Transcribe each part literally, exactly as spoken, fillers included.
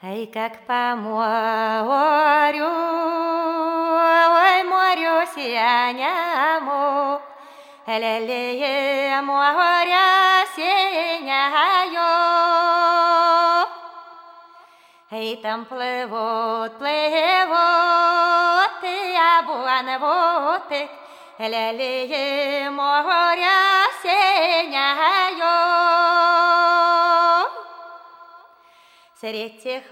Ай, как по морю, ой, морю синему, лелея моря синею. Ай, там плывут, плывут, и обуванвуты, лелея моря синею. Средь тех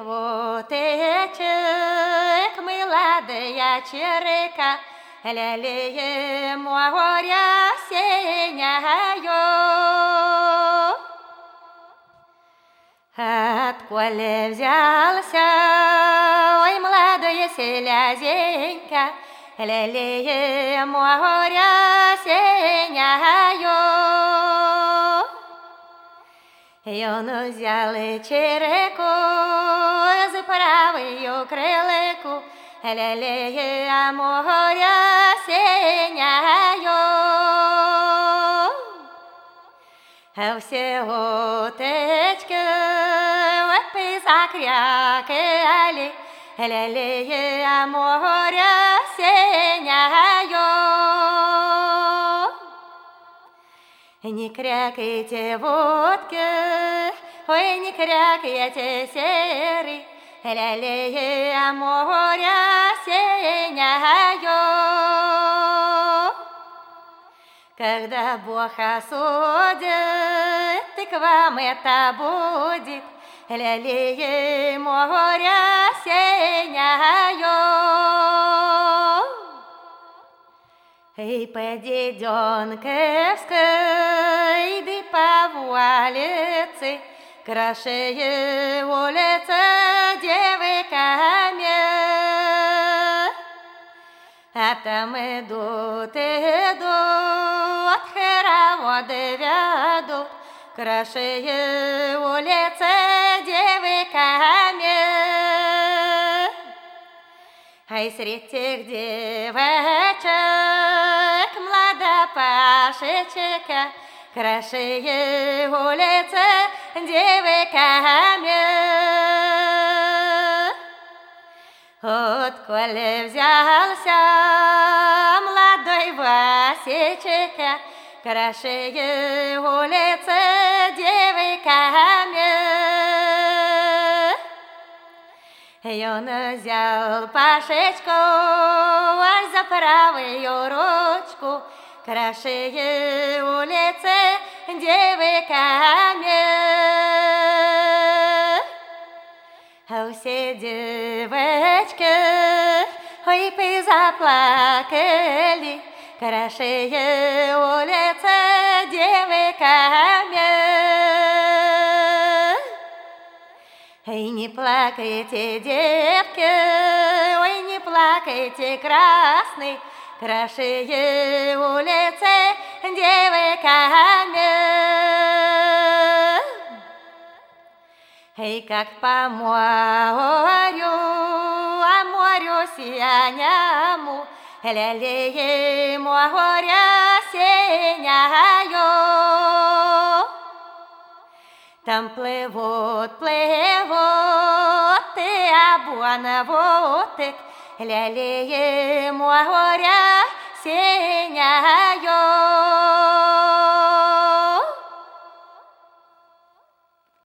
водочек молодая черека, лелея моря синею. Отколе взялся, ой, молодая селязенька, лелея моря синею. И он взял череку за правую крылыку, лелея моря синею. А все уточки закрякали, лелея моря синею. Не крякайте, водки, ой, не крякайте, серый, лелея моря синею. Когда Бог осудит, и к вам это будет, лелея моря синею. И по Деденковской, да по улице, краше улица девками. А там идут, идут, хороводы ведут, краше улица девками. Ай, средь тех девочек младопашечка, краше улица девками. Отколе взялся молодой Васечка, краше улица девками. И он взял Пашечку, аж за правую ручку, краше улицы девками. А все девочки, ой, позаплакали, краше улицы девками. Ой, не плакайте, девки, ой, не плакайте, красный, краше улицы девками. Эй, как по морю, а морю синему, лелея моря синею. Там плывут, плывут, и обуванвуты, лелея моря синею.